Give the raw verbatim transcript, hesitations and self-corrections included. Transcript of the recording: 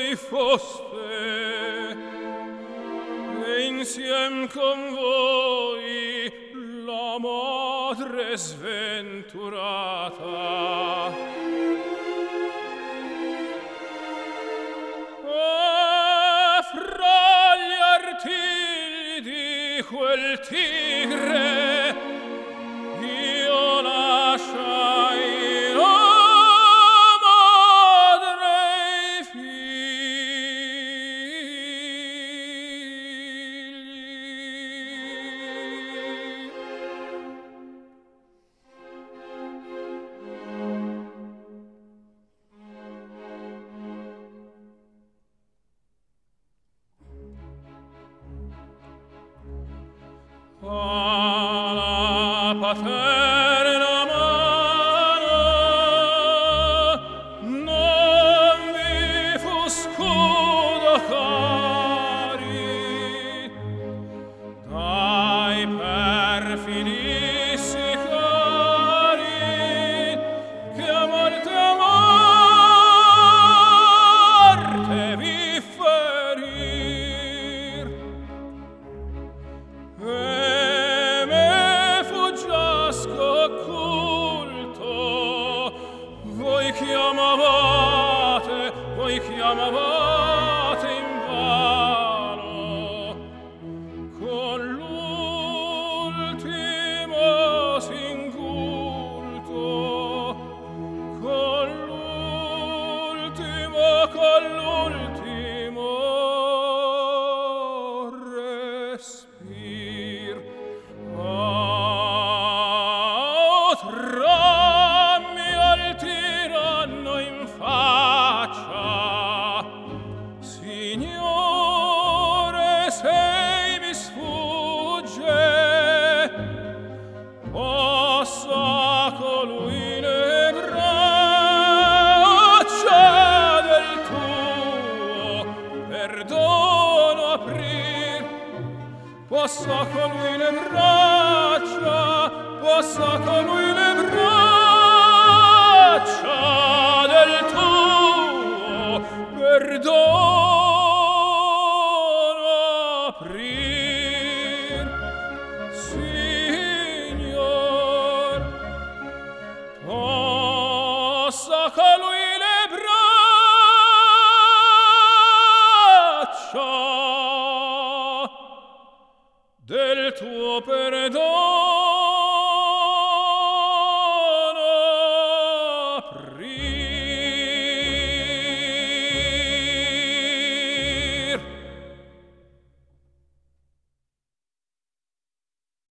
voi foste, e insiem con voi la madre sventurata. E fra gli artigli di quel tigre io lasciai la madre e i figli. Alla paterna mano non vi fu scudo cari, dai perfidi sicari che a morte a morte vi ferir. E me fuggiasco occulto, voi chiamavate, voi chiamavate invano, con l'ultimo singulto, con l'ultimo, con l'ultimo respir. Oh, trammi al tiranno in faccia, Signore, se mi sfugge, possa colui le braccia del tuo perdono aprir, possa colui le braccia, possa colui le braccia del tuo perdono aprir. Signor, possa colui le braccia del tuo perdono